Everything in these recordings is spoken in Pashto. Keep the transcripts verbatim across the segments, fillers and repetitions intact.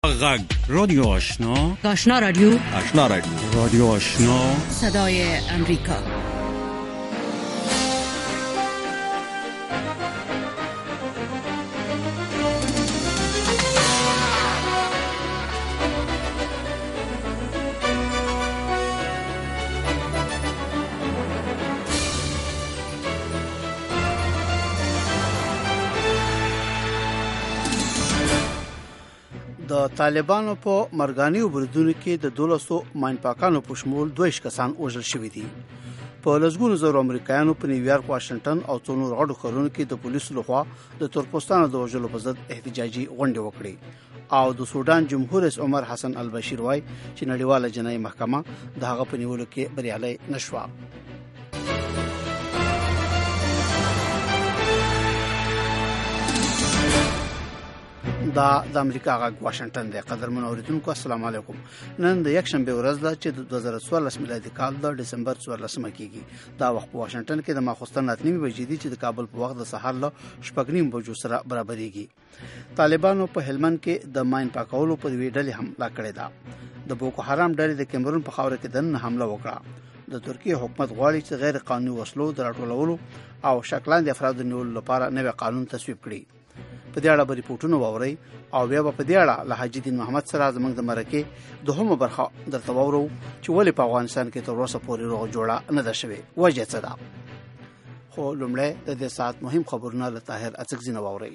غږ رادیو آشنا آشنا رادیو آشنا رادیو رادیو آشنا صدای امریکا. د طالبانو په مرګاني وبردونو کې د دولسو ماینپاکانو په شمول دوه کسان وژل شوي دي. په لږګونو زرو امریکایانو په نیویارک، واشنگټن او څو نور غړو ښارونو کې د پولیسو لخوا د تورپوستانو د وژلو په ضد احتجاجي غونډې وکړې. او د سودان جمهور رئیس عمر حسن البشیر وایي چې نړیواله جنایي محکمه د هغه په نیولو کې بریالۍ نشوه. دا د امریکا غږ واشنگټن دی. قدرمن اوریدونکو السلام علیکم. نن د یک شنبه ورځ ده چې د دوه زره څوارلس میلادي کال د دسمبر څوارلسمه کېږي. دا وخت په واشنگټن کې د ماخوستن اته نیمې بجې دي چې د کابل په وخت د سهار له شپږ نیم بجو سره برابرېږي. طالبانو په هلمند کې د ماین پاکولو په وی ډلې حمله کړې ده. د بوکو حرام ډلې د کیمرون په خاوره کې دننه حمله وکړه. د ترکیه حکومت غواړي چې غیر قانوني وسلو د راټولولو او شکلاندې افرادو نیولو لپاره نوی قانون تصویب کړي. په دې اړه به ریپورټونه واورئ او بیا به په دې اړه له حاجي دین محمد سره زموږ د مرکې دوهمه برخه درته واورو چې ولې په افغانستان کې تر اوسه پورې روغ جوړه نه ده شوې، وجه څه ده. خو لومړی د دې ساعت مهم خبرونه له طاهر اڅکزي نه واورئ.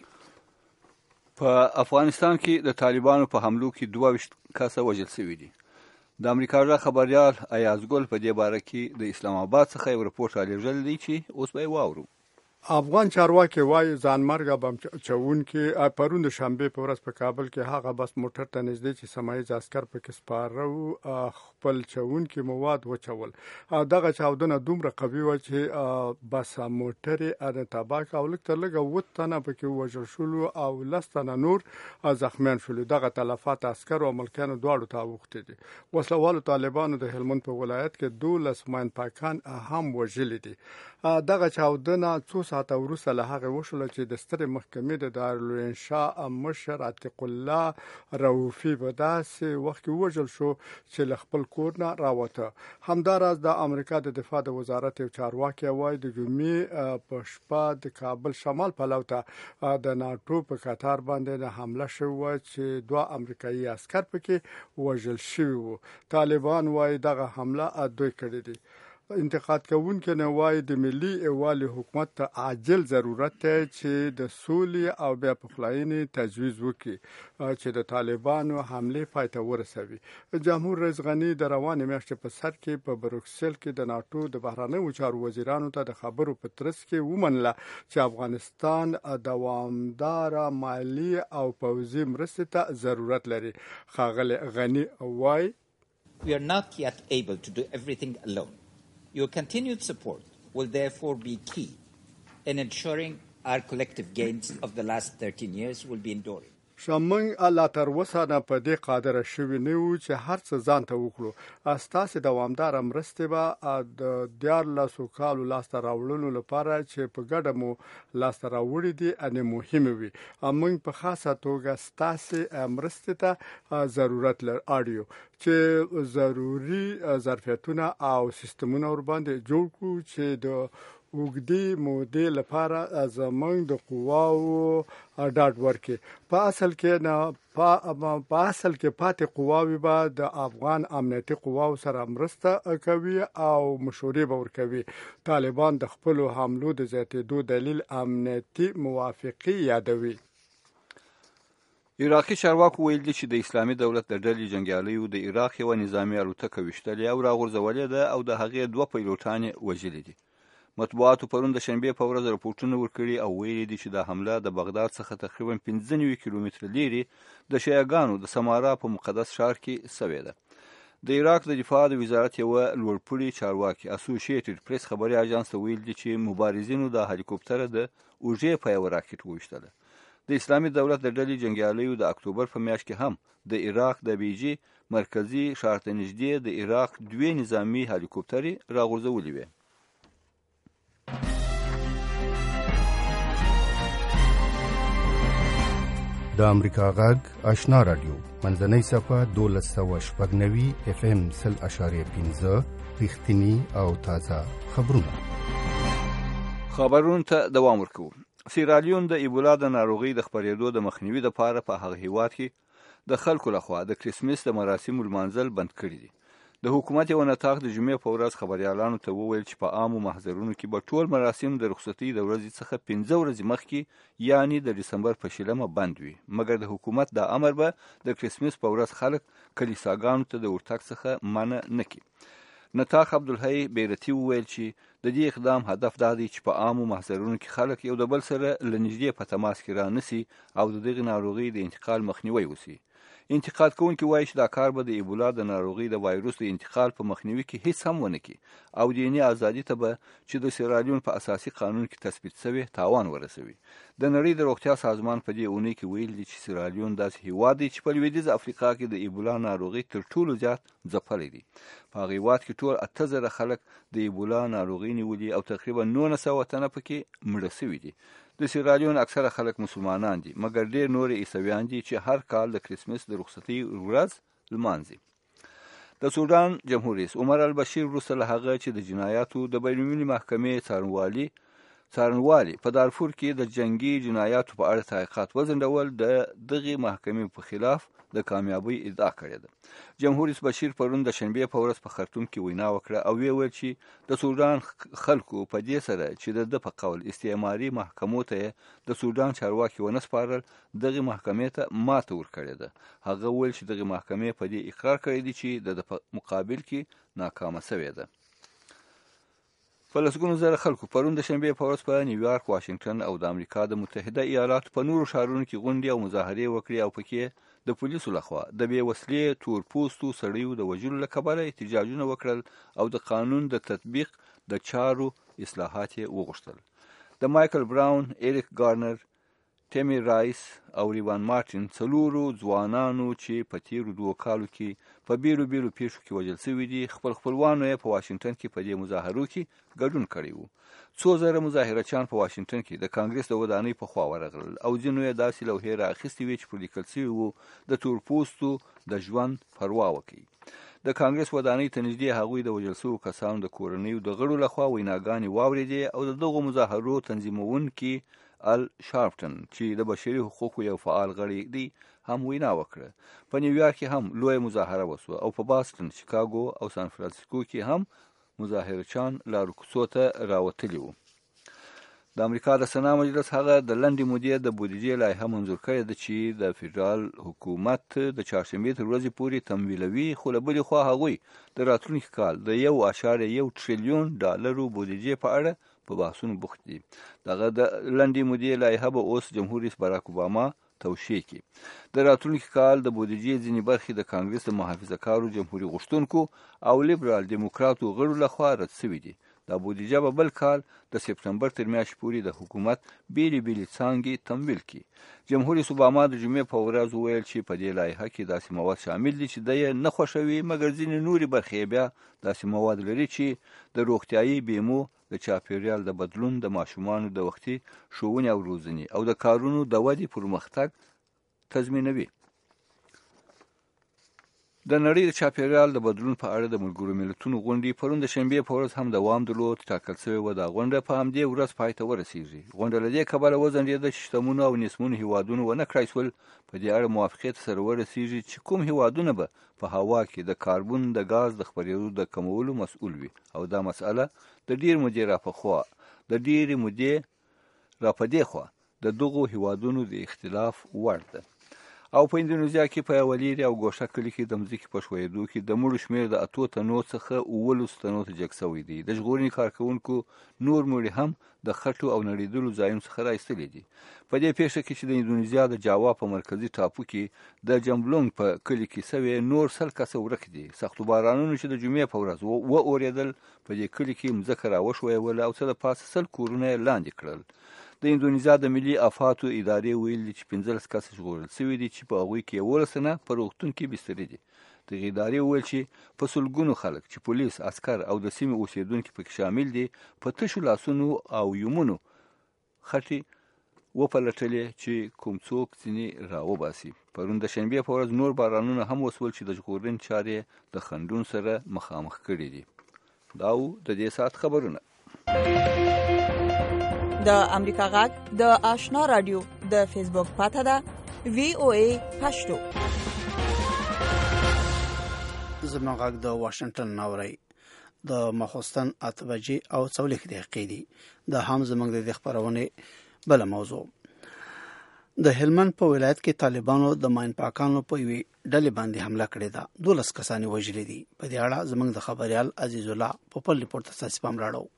په افغانستان کې د طالبانو په حملو کې دوه ویشت کسه وژل شوي دي. د امریکا ژغ خبریال ایاز ګل په دې باره کې د اسلام آباد څخه یو رپورټ رالیږلی دی چې اوس به یې واورو. افغان چارواکي وایي ځانمرګه بم چوونکي پرون د شنبې په ورځ په کابل کې هغه بس موټر ته نږدې چې سیمایي عسکر پکې سپاره وو خپل چوونکي مواد وچول. دغه چاودنه دومره قوي وه چې بس موټر یې تباه او لږ تر لږه اووه تنه پکې ووژل شول او لس تنه نور زخمیان شول. دغه تلفات عسکرو او ملکیانو دواړو ته اوښتي دي. وسلوالو طالبانو د هلمند په ولایت کې دولس ماینپاکان هم وژلي دي. دغه چاودنه څو ساعته وروسته له هغې وشوله چې د سترې محکمې د دارالانشا مشر عتیق الله رؤوفي په داسې وخت کې ووژل شو چې له خپل کور نه راوته. همداراز د امریکا د دفاع د وزارت یو چارواکي وایي د جمعې په شپه د کابل شمال پلو ته د ناټو په کتار باندې حمله شوې وه چې دوه امریکایي عسکر پکې وژل شوي وو. طالبان وایي دغه حمله دوی کړې دي. انتقاد کوونکي نه وایي د ملي یووالي حکومت ته عاجل ضرورت دی چې د سولې او بیا پخلاینې تجویز وکړي چې د طالبانو حملې پای ته ورسوي. جمهور رئیس غني د روانې میاشتې په سر کې په بروکسل کې د ناټو د بهرنیو چارو وزیرانو ته د خبرو په ترڅ کې ومنله چې افغانستان دوامداره مالي او پوځي مرستې ته ضرورت لري. ښاغلی غني وایي We are not yet able to do everything alone. Your continued support will therefore be key in ensuring our collective gains of the last thirteen years will be enduring. شمنګ الله تر اوسه نه په دې قادره شوي نه وو چې هر څه ځان ته وکړو. ستاسې دوامداره مرستې به د دیارلسو کالو لاسته راوړلو لپاره چې په ګډه مو لاسته راوړي دي انې مهمې وي. موږ په خاصه توګه ستاسې مرستې ته ضرورت لر اړیو چې ضروري ظرفیتونه او سیستمونه ورباندې جوړ کړو چې د اوږدې مودې لپاره زموږ د قواو ډاډ ورکړي. په اصل کې نه په اصل کې پاتې قواوې به د افغان امنیتي قواو سره مرسته کوي او مشورې به ورکوي. طالبان د خپلو حملو د زیاتېدو دلیل امنیتي موافقې یادوي. عراقي چارواکو ویل دي چې د اسلامي دولت د ډلې جنګیالیو د عراق یوه نظامي الوتکه ویشتلې او راغورځولې ده او د هغې دوه پیلوټان یې وژلي دي. مطبوعاتو پرون د شنبې په ورځ راپورټونه ورکړي او ویلي دي چې دا حمله د بغداد څخه تقریبا پنځه نوي کیلومتره لرې د شیعاګانو د سمارا په مقدس ښار کې شوې ده. د عراق د دفاع د وزارت یوه لوړپوړي چارواکي اسوسییټډ پریس خبري اژانس ته ویل دي چې مبارزینو د هلیکوپټر د اوږې په یوه راکټ وویشتله. د اسلامي دولت د ډلې جنګیالیو د اکتوبر په میاشت کې هم د عراق د بیجي مرکزي ښار ته نږدې د عراق دوې نظامي هلیکوپټرې راغورځولې وې. د امریکا غږ آشنا رادیو منځنۍ صفحه دولس سوه شپږ نوي اف ام سل اشاریه پنځه رښتینی او تازه خبرونه خبرونه ته دوام ورکوو. سیرالیون د ایبولا د ناروغۍ د خپرېدو د مخنیوي لپاره په هغه هیواد کې د خلکو لخوا د کریسمس د مراسمو لمانځل بند کړي دي. د حکومت یو نطاق د جمعې په ورځ خبريالانو ته وویل چې په عامو محضرونو کې به ټول مراسم د رخصتۍ د ورځې څخه پنځه ورځې مخکې یعنی د دسمبر په شلمه بند وي، مګر د حکومت دا امر به د کریسمس په ورځ خلک کلیساګانو ته د ورتګ څخه منع نه کړي. نطاق عبدالحی بیرتی وویل چې د دې اقدام هدف دا دی چې په عامو محضرونو کې خلک یو د بل سره له نږدې په تماس کې را نسی او د دغې ناروغۍ د انتقال مخنیوی وسی. انتقاد کوونکي وایي چې دا کار به د ایبولا د ناروغۍ د وایروس د انتقال په مخنیوي کې هیڅ هم ونه کړي او دیني ازادي ته به چې د سیرالیون په اساسي قانون کې تثبیت شوی تاوان ورسوي. د نړۍ د روغتیا سازمان په دې اونۍ کې ویل دي چې سیرالیون داسې هیواد دی چې په لویدیځ افریقا کې د ایبولا ناروغۍ تر ټولو زیات ځپلی دی. په هغه هیواد کې ټول اته زره خلک د ایبولا ناروغۍ نیولي او تقریبا نولس سوه تنه پکې مړه شوي دي. د سیرالیون اکثره خلک مسلمانان دي، مګر ډېر نور عیسویان دي چې هر کال د کریسمس د رخصتۍ ورځ لمانځي. د سودان جمهور رئیس عمر البشیر وروسته له هغه چې د جنایاتو د بینالمللي محکمې څارنوالي څارنوالي په دارفور کې د جنگي جنایاتو په اړه تحقیقات وځنډول د دغې محکمې په خلاف د کامیابی ادعا کړې ده. جمهور رئیس بشیر پرون د شنبې په ورځ په خرطوم کې وینا وکړه او ویل چې د سودان خلکو په دې سره چې د په قول استعماري محکمو ته د سودان چارواکي ونه سپارل دغه محکمې ته ماته ورکړې ده. هغه ویل چې دغه محکمې په دې اقرار کړی دی چې د مقابل کې ناکامه شوې ده. فلسګونو زره خلکو پرون د شنبې په ورځ په نیویارک، واشنگټن او د امریکا د متحده ایالاتو په نورو ښارونو کې غونډې او مظاهرې وکړې او پکې د پولیسو لخوا د بې وسلې تورپوستو سړیو د وژلو له کبله احتجاجونه وکړل او د قانون د تطبیق د چارو اصلاحات یې وغوښتل. د مایکل براون، ایریک گارنر، ټیمی رایس او ریوان مارټین څلورو ځوانانو چې په تیرو دوو کالو کې په بیلو بیلو پیښو کې وژل شوي دي خپل خپلوانو یې په واشنګټن کې په دې مظاهرو کې ګډون کړی و. څو زره مظاهرچیان په واشنګټن کې د کانګرس د ودانۍ په خوا ورغلل او ځینو یې داسې لوحې رااخیستې وې چې پر لیکل شوي وو د تورپوستو د ژوند پروا وکړي. د کانګرس ودانۍ ته نږدې هغوی د وژل شوو کسانو د کورنیو د غړو لخوا ویناګانې واورېدې او د دغو مظاهرو تنظیمونکي ال شارپټن چې د بشري حقوقو یو فعال غړی دی هم وینا وکړه. په نیویارک کې هم لویه مظاهره وسوه او په باستون، شیکاګو او سان فرانسیسکو کې هم مظاهرچیان لارو کوڅو ته راوتلي وو. د امریکا د سنا مجلس هغه د لنډې مودې د بودیجې لایحه منظور کړې ده چې د فدرال حکومت د چهارشنبې تر ورځې پورې تمویلوي، خو له بلې خوا هغوی د راتلونکي کال د یو اعشاریه یو تریلیون ډالرو بودیجې په اړه په بحثونو بوخت دي. دغه د لنډې مودې لایحه به اوس جمهور رئیس باراک اوباما توشیح کړي. د راتلونکي کال د بودیجې ځینې برخې د کانګرس د محافظه کارو جمهوري غوښتونکو او لیبرال دیموکراتو غړو لخوا رد شوي دي. دا بودیجه به بل کال د سپتمبر تر میاشتې پورې د حکومت بیلې بیلې څانګې تمویل کړي. جمهور رئیس اوباما د جمعې په ورځ وویل چې په دې لایحه کې داسې مواد شامل دي چې د یې نه خوښوي، مګر ځینې نورې برخې بیا داسې مواد لري چې د روغتیایي بیمو، د چاپیریال د بدلون، د ماشومانو د وختي ښوونې او روزنې او د کارونو د ودې پرمختګ تضمینوي. د نړۍ د چاپیریال د بدلون په اړه د ملګرو ملتونو غونډې پرون د شنبې په ورځ هم دوام درلود. ټاکل شوې وه دا غونډه په همدې ورځ پای ته ورسیږي. غونډه له دې کبله وځنډېده چې شتمنو او نسمونو هیوادونو ونه کړای شول په دې اړه موافقې سره ورسیږي چې کوم هیوادونه به په هوا کې د کاربن د غاز د خپرېدو د کمولو مسؤل وي او دا مسئله د ډېر مودې راپخوا د ډېرې مودې راپدې خوا د دغو هیوادونو د اختلاف وړ ده. او په اندونیزیا کې په یوه لیرې او ګوښه کلي کې د مځکې په ښویېدو کې د مړو شمېر د اتو تنو څخه اوولسو تنو ته جګ شوی دی. د ژغورنې کارکوونکو نور مړي هم د خټو او نړېدلو ځایونو څخه راایستلي دي. په دې پیښه کې چې د اندونیزیا د جاوا په مرکزي ټاپو کې د جمبلونګ په کلي کې سوی نور سل کسه ورک دي. سختو بارانونو چې د جمعې په ورځ و اورېدل په دې کلي کې مځکه راوښویوله او څه د پاسه سل کورونه یې لاندې کړل. د اندونیزیا د ملي افاتو ادارې ویلي چې پنځلس کسه ژغورل شوي دي چې په هغوی کې یولس تنه په روغتون کې بسترې دي. دغې ادارې وویل چې په سلګونو خلک چې پولیس، عسکر او د سیمې اوسېدونکي پکې شامل دي په تشو لاسونو او یومونو خټې وپلټلې چې کوم څوک ځینې راوباسي. پرون د شنبې په ورځ نور بارانونه هم وسول چې د ژغورنې چارې د خنډون سره مخامخ کړي دي. دا و د دې ساعت خبرونه. د امریکا غږ د آشنا رادیو د فیسبوک پاته ده وی او ای پښتو. زموږ غږ د واشنگټن ناوړی د مخوستن اته بجې او څلوېښت دقیقې دي. د هم زموږ د خبرونه بل موضوع د هلمند په ولایت کې طالبانو د ماین پاکانو په وی ډلې باندې حمله کړې ده. دولس کسان وژلي دي. په دې اړه زموږ د خبريال عزیز الله په خپل ریپورت تاسو پام راړو.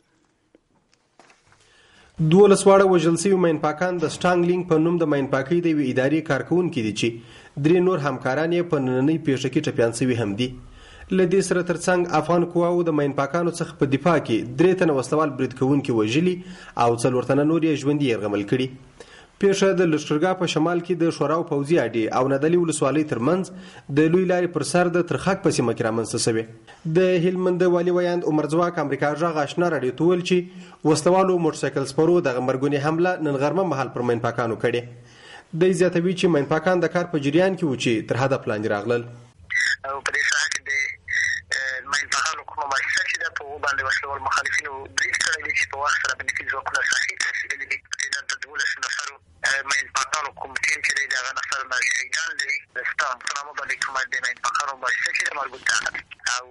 دولس واړه وژل شوي ماین پاکان د سټانګلینګ په نوم د ماین پاکۍ د یوې ادارې کارکونکي دي چې درې نور همکاران یې په نننۍ پیښه کې ټپیان شوي هم دي. له دې سره ترڅنګ افغان قواو د ماین پاکانو څخه په دفاع کې درې تنه وسلوال برید کوونکي وژلي او څلور تنه نور یې ژوندي یرغمل کړي. پیښه د لښکرګاه په شمال کې د شوراو پوځي اډې او ندلي ولسوالۍ ترمنځ د لوی لارې پر سر د ترخک په سیمه کې رامنځته شوې. د هلمند والي ویاند عمر ځواک امریکا غږ آشنا راډیو ته وویل چې وسلوالو موټرسایکل سپرو دغه مرګونې حمله نن غرمه مهال پر ماین پاکانو کړې. دی زیاتوي چې ماین پاکان د کار په جریان کې و چې تر هدف لاندې راغلل. او په دې ساحه کې د ماین پاکانو کومه مؤسسه چې ده په هغو باندې وسلوال مخالفینو برید کړی دی چې په وخت سره بنفي ځواکونه ساحې ته رسېدلي دي. د دولس نفرو ماین پاکانو کوم ټیم چې دی د هغه نفر نه شهیدان دي. د سټام په نامه باندې کومه د ماین پاکانو مؤسسه چې ده مربوط ده او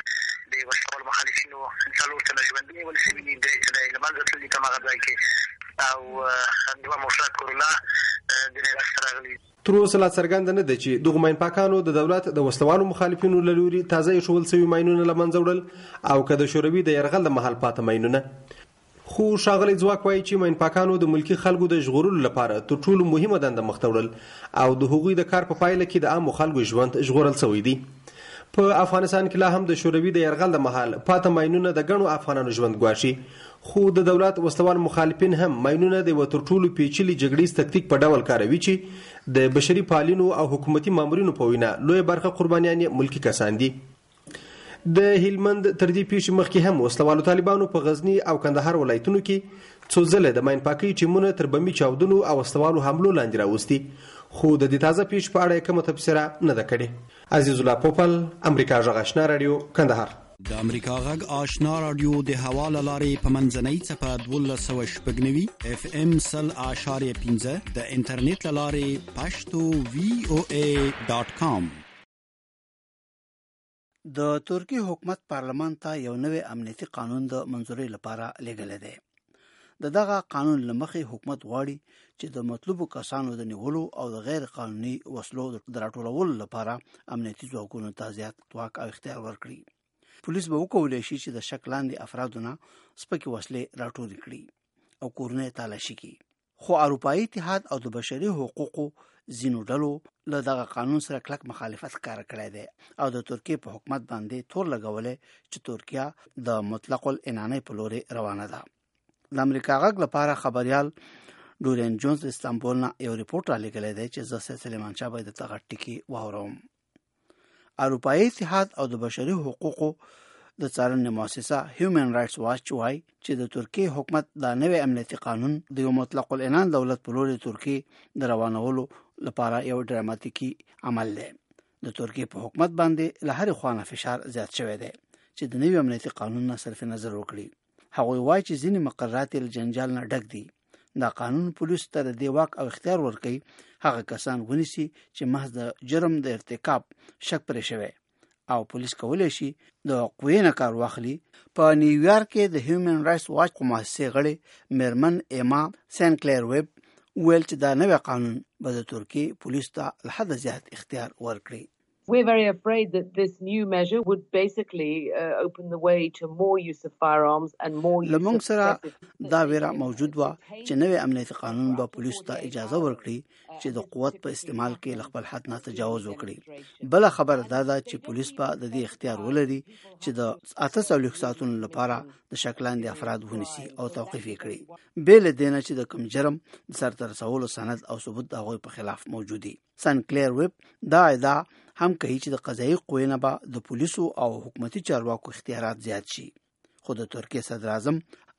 د وسلوال مخالفینو څلور تنه ژوندي نیول شوي دي. درې تنه یې له منځه تللي دي په هماغه ځای کې او دوه موټرک کرولا د لاسته راغلي. تر اوسه لا څرګنده نه ده چې دغو ماین پاکانو د دولت د وسلوالو مخالفینو له لوري تازه ایښودل شوي ماینونه له منځه وړل او که د شوروي د یرغل د مهال پاته ماینونه. خو ښاغلی ځواک وایي چې ماین پاکانو د ملکي خلکو د ژغورلو لپاره تر ټولو مهمه دنده مخته وړل او د هغوی د کار په پایله کې د عامو خلکو ژوند ژغورل شوی دی. په افغانستان کې لا هم د شوروي د یرغل د مهال پاته ماینونه د ګڼو افغانانو ژوند ګواښي. خو د دولت وسلوال مخالفین هم ماینونه د یوه تر ټولو پیچلي جګړیز تکتیک په ډول کاروي چې د بشري پالینو او حکومتي مامورینو په وینا لویه برخه قربانیان یې ملکي کسان دي. د هلمند تر دې پیښې مخکې هم وسلوالو طالبانو په غزني او کندهار ولایتونو کې څو ځله د ماین پاکۍ ټیمونه تر بمي چاودنو او وسلوالو حملو لاندې راوستي. خو د دې تازه پیښې په اړه کومه تبصره نه ده کړې. عزیز الله پوپل، امریکا غږ آشنا رادیو، کندهار. د امریکا غږ آشنا رادیو د حواله لارې په منځنۍ څپه دولس سوه شپږ نوي اف ام سل اعشاریه پنځه د انټرنیټ له لارې پښتو وی او ای ډاټ کام. د ترکیه حکومت پارلمان ته یو نوی امنیتي قانون د منظوري لپاره لېږلی دی. د دغه قانون له مخې حکومت غواړي چې د مطلوبو کسانو د نیولو او د غیر قانوني وسلو د راټولولو لپاره امنیتي ځواکونو ته زیات واک او اختیار ورکړي. پولیس به وکولی شي چې د شک لاندې افرادو نه سپکې وسلې راټولې کړي او کورونه یې تالاشي کړي. خو اروپایي اتحاد او د بشري حقوقو ځینو ډلو له دغه قانون سره کلک مخالفت ښکاره کړی دی او د ترکیې په حکومت باندې تور لګولی چې ترکیه د مطلق العنانۍ په لورې روانه ده. د امریکا غږ لپاره خبریال ډورین جونز د استانبول نه یو ریپورټ رالیږلی دی چې زه سید سلیمان شاه باید دغه ټکي واوروم. اروپایي اتحاد او د بشري حقوقو د څارنې مؤسسه هیومن رائټس واچ وایي چې د ترکیې حکومت دا نوی امنیتي قانون د یو مطلق العنان دولت په لوري ترکیې د روانولو لپاره یو ډراماتیکي عمل دی. د ترکیې په حکومت باندې له هرې خوا نه فشار زیات شوی دی چې د نوي امنیتي قانون نه صرف نظر وکړي. هغوی وایي چې ځینې مقررات یې له جنجال نه ډک دي. دا قانون پولیسو ته د دې واک او اختیار ورکوي هغه کسان ونیسي چې محض د جرم د ارتکاب شک پرې شوی او پولیس کولی شي د قوې نه کار واخلي. په نیویارک کې د هیومن رائټس واچ مؤسسې غړي میرمن ایما سینکلیر ویب ویل چې دا نوی قانون به د ترکیې پولیسو ته له حده زیات اختیار ورکړي. We're very afraid that this new measure would basically uh, open the way to more use of firearms and more use لمونږ of سره دا ویره موجود و چې نوی امنیتي قانون به پولیسو ته اجازه ورکړي چې د قوت په استعمال کې له خپل حد نه تجاوز وکړي. بل خبر دا ده چې پولیس به د دې اختیار ولري چې د اته څلوېښت ساعتونو لپاره د شک لاندې افراد ونیسي او توقیف یې کړي. بې له دې نه چې د کوم جرم د سرته رسولو سند او ثبوت د هغوی په خلاف موجود دي. سینکلیر ویب دا ادعا هم کوي چې د قضایي قوې نه به د پولیسو او حکومتي چارواکو اختیارات زیات شي. خو د ترکیې صدر اعظم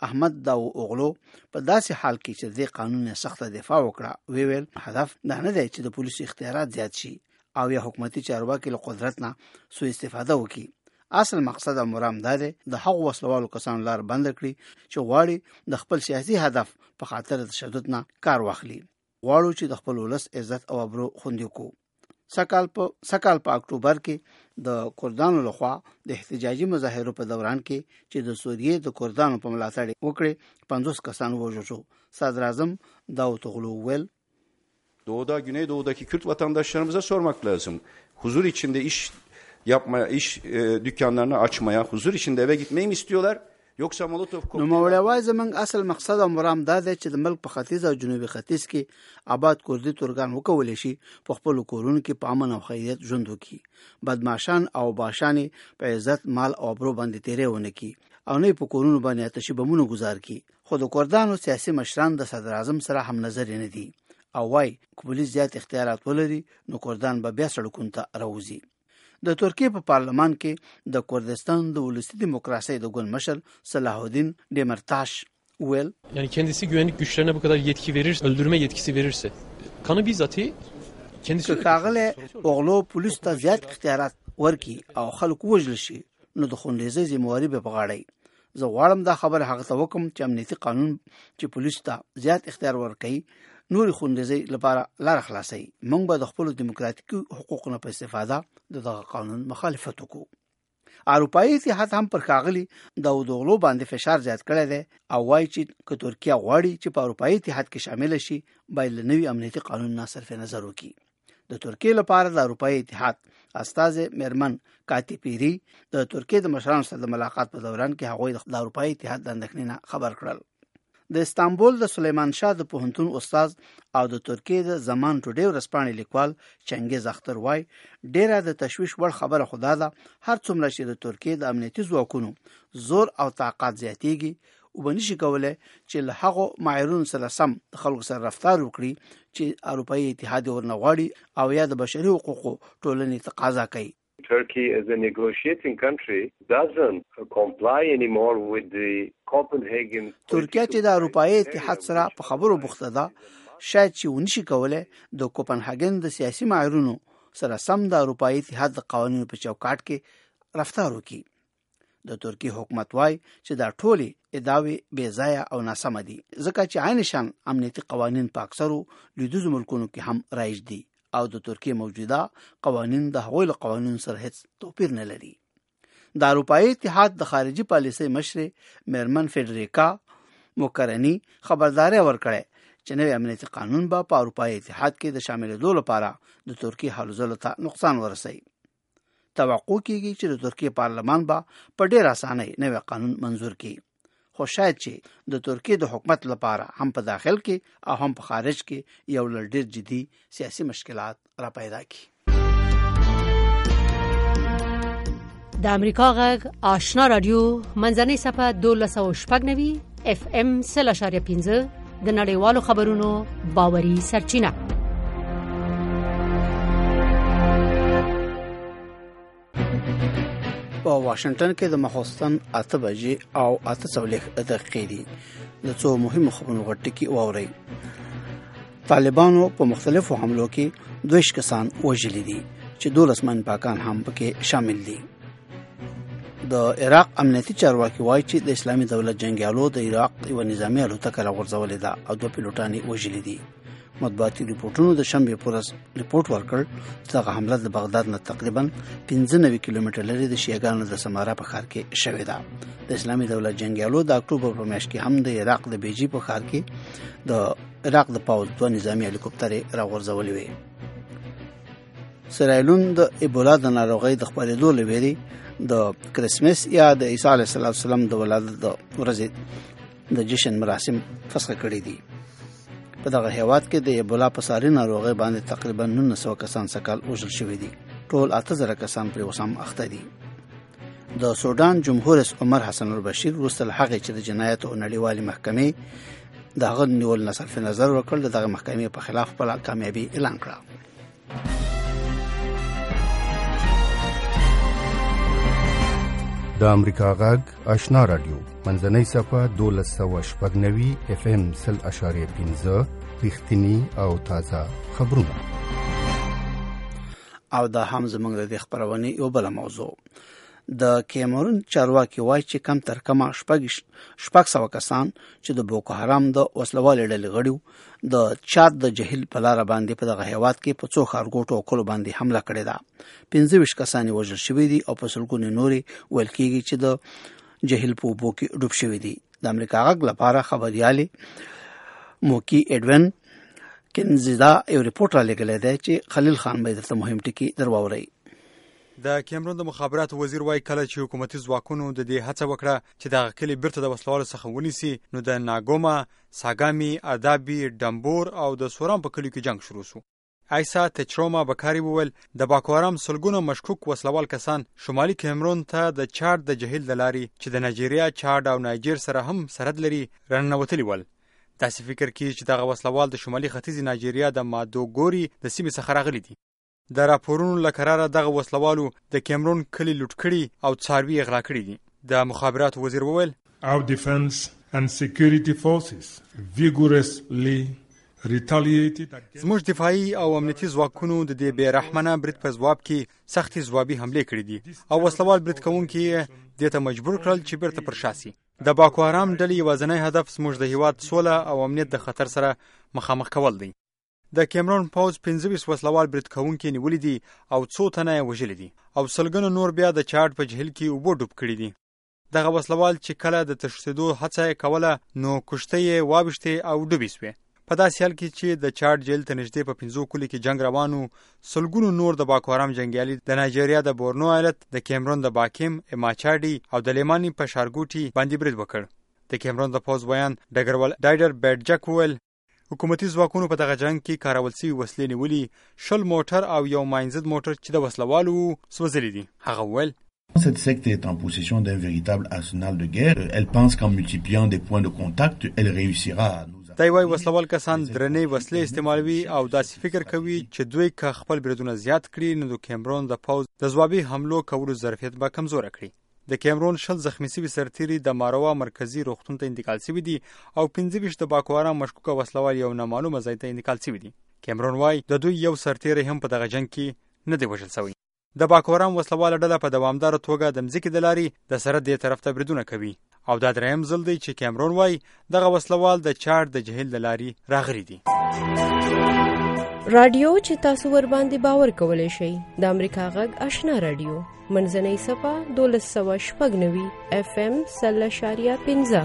احمد داو اوغلو په داسې حال کې چې د قانون سخت دفاع وکړه وی ویل هدف دا نه دی چې د پولیس اختیارات زیات شي او یا حکومتي چارواکي له قدرت نه سوء استفاده وکړي اصل مقصد او مرام دا دی د حق وسلوالو کسان لار بند کړي چې غواړي د خپل سیاسي هدف په خاطر تشدد نه کار واخلي غواړو چې د خپل ولس عزت او ابرو خوندي کو سکال په سکال په اکتوبر کې د کردانو لخوا د احتجاجي مظاهرو په دوران کې چې د سوریې د کردانو په ملاتړ وکړي پنځوس کسان وژل شو. صدر اعظم داوود اوغلو ویل Doğuda, Güneydoğu'daki Kürt vatandaşlarımıza sormak lazım. Huzur içinde iş yapmaya, iş e, dükkanlarını açmaya, huzur içinde eve gitmeyi mi istiyorlar? Yoksa Molotov kokteyl نو مولوی زمنګ اصل مقصد او مرام دا دی چې د ملک په ختیځ او جنوبي ختیځ کې آباد کردي تورګان وکولې شي په خپل کورونو کې په امن او خیریت ژوند وکړي بدمعشان او باشانې په عزت مال او ابرو باندې تیرې ونه کړي او نه په کورونو باندې آتشي بمونه گزار کړي. خو د کردانو سیاسي مشران د صدر اعظم سره هم نظر نه دي او وايي چې پولیس زیات اختیارات ولري نو کردان به بیا سړکونو ته راوځي. د ترکیه په پارلمان کې د کردستان د ولسی demokrasi د ګوند مشر صلاح الدین دیمرتاش ویل yani kendisi güvenlik güçlerine bu kadar yetki verir, öldürme yetkisi verirse kanı bizzati kendisi کاغله اوغلو پولیس ته زیات اختیارات ورکي او خلک وژل شي نو د خوندېزې ذمہواری به بغاړي. زه غواړم دا خبر هغه ته وکم چې امنیتي قانون چې پولیس ته زیات اختیار ورکړي نوري خوندېزې لپاره لار خلاصي. موږ به د خپل دیموکراتیکي حقوقو په استفاده د دغه قانون مخالفت وکړو. اروپایي اتحاد هم پر کاغلي داوود اوغلو باندې فشار زیات کړی دی او وایي چې که ترکیه غواړي چې په اروپایي اتحاد کې شامل شي باید له نوي امنیتي قانون نه صرف نظر وکړي. د ترکیه لپاره د اروپایي اتحاد استازي میرمن کاتی پیری د ترکیه د مشرانو سره د ملاقات په دوران کې هغوی د اروپایي اتحاد د اندېښنې خبر کړل. د استانبول د سلیمان شاه د پوهنتون استاد او د ترکیه د زمان ټوډے ورځپاڼې لیکوال چنګیز اختر وای ډیره د تشویش وړ خبره خدا ده هر څومره چې د ترکیه د امنیتي ځواکونو زور او طاقت زیاتیږي او بنشي کولای چې له هغه معیارونو سره سم د خلکو سره رفتار وکړي چې اروپایي اتحاد ورنغواړي او یا د بشري حقوقو ټولنې تقاضا کوي. Turkey as a negotiating country doesn't comply anymore with the Copenhagen. ترکیه چې د اروپایي اتحاد سره په خبرو بوخته ده شاید چې ونشي کولای د کوپنهاګن د سیاسي معیارونو سره سم د اروپایي اتحاد د قوانینو په چوکاټ کې رفتار وکړي. د ترکیه حکومت وايي چې دا ټولي ادعاوې بې ځایه او ناسمه دي ځکه چې عین شان امنیتي قوانین په اکثرو لویدیځو ملکونو کې هم رایج دي او د ترکیه موجوده قوانین د هغوی له قوانینو سره هیڅ توپیر نه لري. د اروپایي اتحاد د خارجي پالیسۍ مشر میرمن فیډریکا موکرنی خبرداري ورکړه چې نوی امنیتي قانون به په اروپایي اتحاد کې د شاملېدو لپاره د ترکیه هلو ځلو ته نقصان ورسوي. توقع کیږي چې د ترکیه پارلمان به په ډېر اسانۍ نوی قانون منظور کړي خو شاید چې د ترکیه د حکومت لپاره هم په داخل کې او هم په خارج کې یو لړ ډېر جدي سیاسي مشکلات را پیدا کړي. د امریکا غږ آشنا رادیو منځنۍ صفحه دولس او شپږ نوي اف ام سل اشاریه پنځه د نړیوالو خبرونو باوري سرچینه. په واشنگټن کې د ماخوستن اته بجې او اته څلوېښت دقیقې دي. د څو مهمو خبرونو غټکی واوري. طالبانو په مختلفو حملو کې دوه کسان وژلي دي چې دولس من پاکان هم پکې شامل دي. د عراق امنیتي چارواکي وایي چې د اسلامي دولت جنگیالو د عراق یو نظامی الوتکه راغورځولې ده او دوه پیلوټان وژلي دي. مطبوعاتي ریپورتونو د شنبه پورز ریپورت ورکړ چې هغه حمله د بغداد نه تقریبا پنځه نوي کیلومتر لري د شیعاګانو د سمارا په ښار کې شوې ده. د اسلامي دولت جنگیالو د اکتوبر په میاشت کې هم د عراق د بیجی په ښار کې د عراق د پاوځ دوه نظامی هلیکوپټر راغورځولې وې. اسرائیلون د ایبولا د ناروغۍ د خپرېدو لپاره د کرسمس یا د عیسی علیه السلام د ولادت د ورځې د جشن مراسم فسخ کړي دي. په دغه هیواد کې د ایبولا په ساري ناروغۍ باندې تقریبا نولس سوه کسان سکال وژل شوي دي. ټول اته زره کسان پرې اوس هم اخته دي. د سودان جمهور رئیس عمر حسن البشیر وروسته له هغې چې د جنایت او نړیوالې محکمې د هغه نیول نه صرف نظر وکړ د دغه محکمې په خلاف خپله کامیابي اعلان کړه. د امریکا غږ آشنا رادیو منځنۍ صفه دولس سوه شپږ نوي اف ام سل اشاریه پنځه رښتینی او تازه خبرونه. او دا هم زموږ د خبرونې یو بل موضوع. د کیمرون چارواکي وایي چې کم تر کمه شپږ شپږ سوه کسان چې د بوکو حرام د وسلوالې ډلې غړي د چاد د جهیل په لار باندې په دغه هیواد کې په څو ښارګوټو او کلو باندې حمله کړې ده. پنځه ویشت کسان وژل شوي دي او په سلګونو نورې ویل کېږي چې د جهیل په اوبو کې ډوب شوي دي. د امریکا غږ لپاره خبريالې موکی اډوین کنزیدا یو رپورټ را لګلې ده چې خلیل خان به درته مهم ټکي درواوري. د کیمرون د مخابراتو وزیر وایي کله چې حکومتي ځواکونو د دې هڅه وکړه چې دغه کلي بیرته د وسلوالو څخه ونیسي، نو د ناګوما، ساګامي، ادابي، ډمبور او د سورام په کلیو کې جنگ شروع شو. ایسا تچروما بکاری وویل د باکو حرام سلګونو مشکوک وسلوال کسان شمالي کیمرون ته د چاد د جهیل د لارې چې د نایجیریا، چاد او نایجر سره هم سرحد لري راننوتلي ول. تاسو فکر کوئ چې دغه وسلوال د شمالي ختیځ نایجیریا د مادوګوري د سیمې څخه راغلي دي؟ د راپورونو لکراره دغه وسلوالو د کیمرون کلی لوټ کړي او څاروي اغلا کړي دي. د مخابراتو وزیر وویل Our defense and security forces vigorously retaliated against زموږ دفاعي او امنیتي ځواکونو د دې بې رحمانه برید په ځواب کې سختې ځوابي حملې کړې دي او وسلوال برید کوونکي یې دې ته مجبور کړل چې بیرته پر شا سي. د باکو حرام ډلې یوازینی هدف زموږ د هیواد سوله او امنیت د خطر سره مخامخ کول دی. د کیمرون پوز پنځه ویشت وسلوال برید کوونکي نیولي دي او څو تنه یې وژلي دي او سلګونو نور بیا د چاد په جهیل کې اوبو ډوب کړي دي. دغه وسلوال چې کله د تښتېدو هڅه یې کوله نو کشته یې واوښتې او ډوبې سوې. په داسې حال کې چې د چاد جهیل ته نږدې په پنځو کلیو کې جنگ روان و، سلګونو نور د باکو حرام جنګیالي د نایجیریا د بورنو ایالت، د کیمرون د باکیم، اماچاډي او د لیماني په ښارګوټي باندې برید وکړ. د کیمرون د پوز بیان ډګروال ډایډر بیډجک وویل حکومتي ځواکونو په دغه جنگ کې کارول شوي وسلې نیولي، شل موټر او یو ماینزد موټر چې د وسلوالو سوځلي دي. هغه وویل Cette secte est en possession d'un véritable arsenal de guerre. Elle pense qu'en multipliant des points de contact, elle réussira à nous. دا وایي وسلوال کسان درنې وسلې استعمالوي او داسې فکر کوي چې دوی که خپل بریدونه زیات کړي نو د کیمرون د پوز د ځوابي حملو کولو ظرفیت به کمزوره کړي. د کیمرون شل زخمی شوي سرتیري د ماروا مرکزی روغتون ته انتقال شوي دي او پنځه ویشت د باکو حرام مشکوکه وسلوال یو نامعلومه ځای ته انتقال شوي دي. کیمرون وایي د دوی یو سرتیری هم په دغه جنگ کې نه دی وژل شوی. د باکو حرام وسلواله ډله په دوامداره توګه د مځکې د لارې د سرحد دې طرف ته بریدونه کوي او دا دریم ځل دی چې کیمرون وایي دغه وسلوال د چاد د جهیل د لارې راغلي دي. رادیو چې تاسو ور باندې باور کولی شئ د امریکا غږ آشنا رادیو منځنۍ صفه دولس سوه شپږ نوي اف ام سل اشاریه پنځه.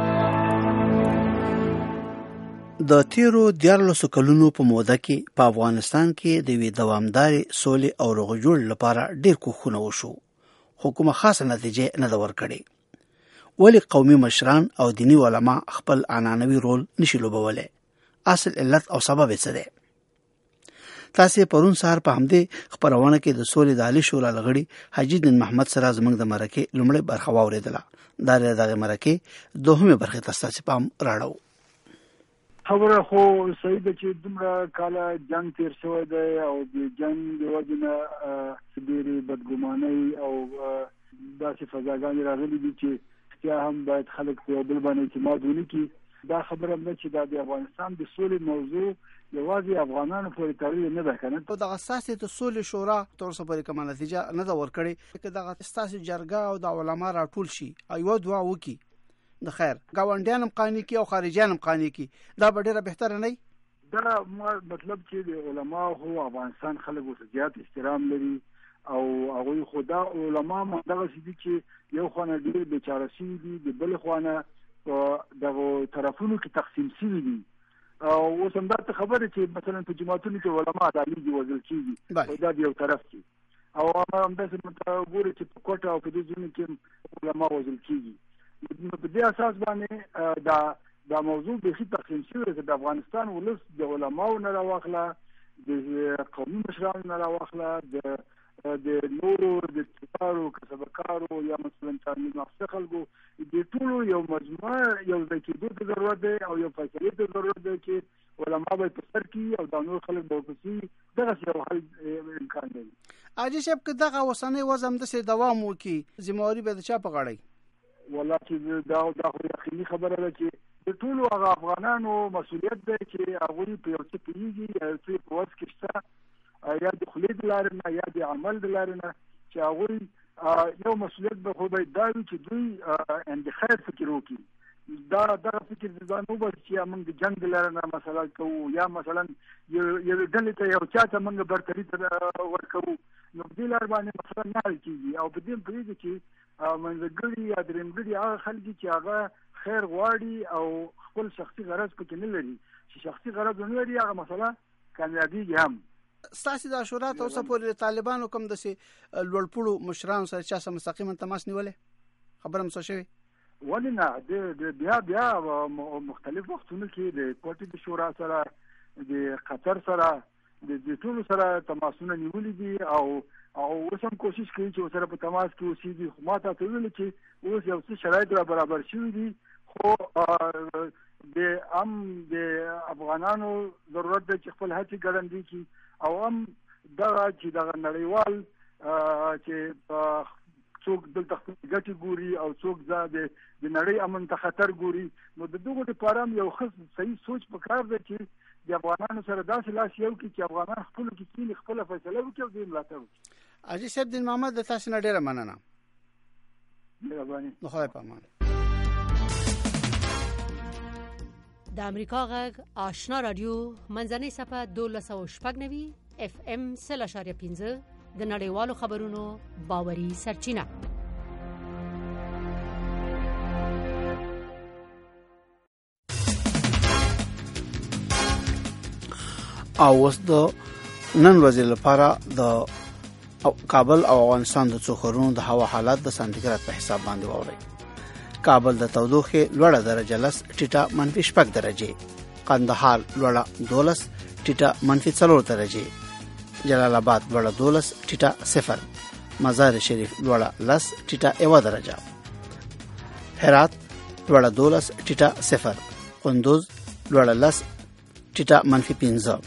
د تیرو دیارلسو کلونو په موده کې په افغانستان کې د یوې دوامدارې سولې او روغ جوړ لپاره ډېر کوښښونه وشو، خو کومه خاصه نتیجه نه ده ورکړې. ولې قومي مشران او دیني علما خپل عنعنوي رول نشي لوبولی؟ اصل علت او سبب یې څه دی؟ تاسې پرون سهار په همدې خپرونه کې د سولې د عالي شورا له غړي حاجي دین محمد سره زموږ د مرکې لومړۍ برخه واورېدله. دا د دغې مرکې دوهمې برخې ته ستاسې پام راړو. خبره خو صحیح ده چې دومره کاله جنگ تیر شوی دی او د جنگ د وجې نه ډېرې بدګمانۍ او داسې فضاګانې راغلي دي چې رښتیا هم باید خلک په یو بل باندې اعتماد ونه کړي. دا خبره هم ده چې دا د افغانستان د سولې موضوع یوازې افغانانو پورې تړلې نه ده که نه. په دغه ستاسې د سولې شورا تر اوسه پورې کومه نتیجه نه ده ورکړې که دغه ستاسې جرګه او د علما راټول شي او یوه دوه وکړي د خیر ګاونډیان هم قانع کړي او خارجیان هم قانع کړي، دا به ډېره بهتره نه وي؟ دا مطلب چې د علماو خو افغانستان خلک ورته زیات احترام لري او هغوی خو دا علما هم همدغسې دي چې یو خوا نه ډېر بېچاره شوي دي، د بلې خوا نه په دغو طرفونو کې تقسیم شوي دي. او اوس هم دا ته خبره چې مثلا په جماعتونو کې علما عدالېږي، وژل کېږي او دا د یو طرف کې، او همداسې ورته ګوري چې په کوټه او په دې ځایونو کې علما وژل کېږي. په دې اساس باندې دا دا موضوع بیخي تقسیم شوی چې د افغانستان ولس د علماو نه راواخله، د قومي مشرانو نه راواخله، د د نورو د تجارو کسبکارو یا مثلا تعلیم یافته خلکو د ټولو یو مجموعه یو ځای کېدو ته ضرورت دی او یو فیصلې ته ضرورت دی چې علما به په سر کړي او دا نور خلک به ورپسې دغسې یو حل امکان لري. حاجي صاحب که دغه اوسنی وضع همداسې دوام وکړي ذمهواري به د چا په غاړه وي؟ والله چې دا دا خو یقیني خبره ده چې د ټولو هغه افغانانو مسؤلیت دی چې هغوی په یو څه پوهېږي یا یو څه په وس کې شته یا د خولې د لارې نه یا د عمل د لارې نه چې هغوی یو مسؤلیت به خو باید دا وي چې دوی د خیر فکر وکړي. دا دغه فکر دا نه وباسي چې موږ د جنګ د لارې نه مثلا کوو یا مثلا یوې ډلې ته یو چا ته موږ برتري ورکوو، نو په دې لار باندې مثلا نه حل کېږي. او په دې پوهېږي چې منځګړي یا درېمګړي هغه خلک چې هغه خیر غواړي او خپل شخصي غرض پکې نه لري، چې شخصي غرض نه لري هغه مثلا کامیابېږي هم. ستاسې د عاشورا ته اوسه پورې طالبانو کوم داسې لوړپوړو مشرانو سره چا سره مستقیما تماس نیولی خبره هم څه شوې؟ ولې نه، د بیا بیا مختلف وختونو کې د کوټې د شورا سره د قطر سره د ټولو سره تماسونه نیولي دي او او اوس هم کوشش کوي چې ورسره په تماس کې اوسېږي. خو ما ته ویلي چې اوس یو څه شرایط را برابر شوي دي، خو د هم د افغانانو ضرورت دی چې خپل هڅې ګړندۍ کړي او هم دغه چې دغه نړیوال چې څوک دلته خپل ګټې ګوري او څوک د نړۍ امن ته خطر ګوري، نو د دغو دپاره هم یو ښه صحیح سوچ پکار دی چې د افغانانو سره داسې لاس یو کړي چې افغانان خپلو کې کښېني، خپله فیصله وکړي او دوی ملاتړ وکړي. حاجي صاحب دین محمد د تاسې نه ډېره مننه. مهرباني. نو خدای په امان. د امریکا غږ آشنا رادیو منځنۍ صفحه دولس سوه شپږ نوي اف ام سل اشاریه پنځه د نړیوالو خبرونو باوري سرچینه. او اوس د نن ورځې لپاره د کابل او افغانستان د څو ښارونو د هوا حالات د سانتیګراد په حساب باندې واورئ. کابل د تودوخې لوړه درجه لس ټیټه منفي شپږ درجې، قندهار لوړه دولس ټیټه منفي څلور درجې، جلال آباد لوړه دولس ټیټه صفر، مزار شریف لوړه لس ټیټه یوه درجه، هرات لوړه دولس ټیټه صفر، قندوز لوړه لس ټیټه منفي پنځه،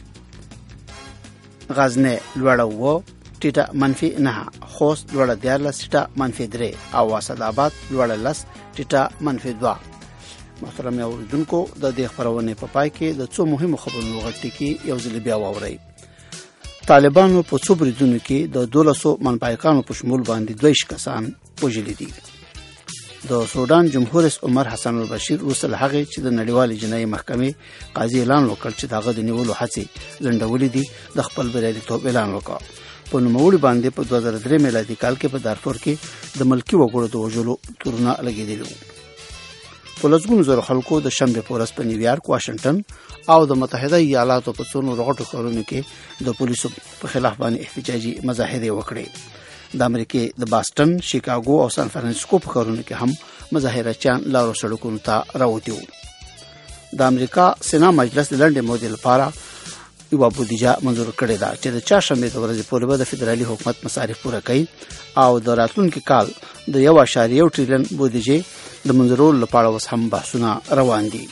غزنی لوړه اووه ټیټه منفي نهه، خوست لوړه دیارلس ټیټه منفي درې او اسداباد لوړه لس ټیټه منفي دوه. محترم اوریدونکو، د دې خبرونې په پای کې د څو مهمو خبرونو غټي کې یو ځل بیا واورئ. طالبانو په څو بریدونو کې د دولسو منپایکانو په شمول باندې دویش کسان وژلي دي. د سودان جمهور رئیس عمر حسن البشیر وروسته له هغې چې د نړیوالې جنایي محکمې قاضي اعلان وکړ چې د هغه د نیولو هڅې ځنډولې دي، د خپل بریالیتوب اعلان وکړ. په نوموړي باندې په دوه زره درې میلادي کال کې په دارفور کې د ملکي وګړو د وژلو تورونه لګېدلي وو. په لسګونو زرو خلکو د شنبې په ورځ په نیویارک، واشنګټن او د متحده ایالاتو په څو نورو غټو ښارونو کې د پولیسو په خلاف باندې احتجاجي مظاهرې وکړې. د امریکې د باستن، شیکاګو او سان فرانسیسکو په ښارونو کې هم مظاهرچیان لارو سړکونو ته راوتي وو. د امریکا سنا مجلس د لنډې مودې لپاره یوه بودیجه منظور کړې ده چې د چهارشنبې د ورځې پورې به د فدرالي حکومت مصارف پوره کوي او د راتلونکي کال د یو اعشاریه یو ټریلیون بودیجې د منظورولو لپاره اوس هم بحثونه روان دي.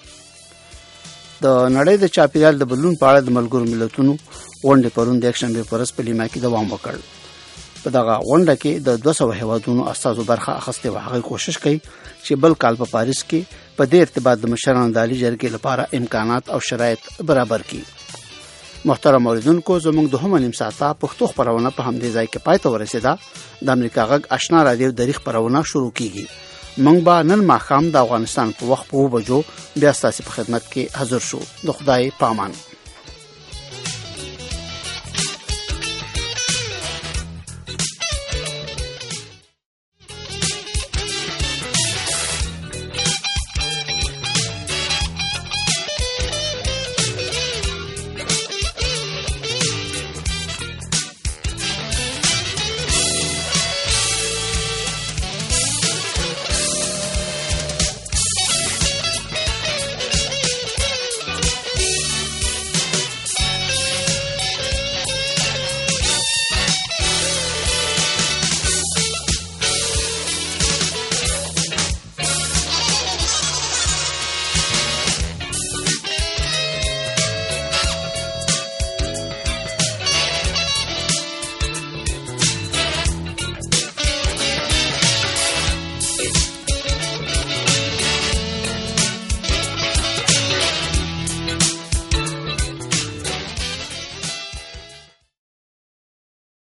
د نړۍ د چاپیریال د بدلون په اړه د ملګرو ملتونو غونډې پرون د یکشنبې په ورځ په لیما کې دوام وکړ. په دغه غونډه کې د دوه سوه هیوادونو استازو برخه اخیستې وه. هغوی کوشش کوي چې بل کال په پاریس کې په دې ارتباط د مشرانو د عالي جرګې لپاره امکانات او شرایط برابر کړي. محترم اوریدونکو، زموږ دوهمه نیم ساعته پښتو خپرونه په همدې ځای کې پای ته ورسېده. د امریکا غږ آشنا رادیو درې خپرونه شروع کیږي. موږ به نن ماښام د افغانستان په وخت په اوه بجو بیا ستاسې په خدمت کې حاضر شو. د خدای په امان.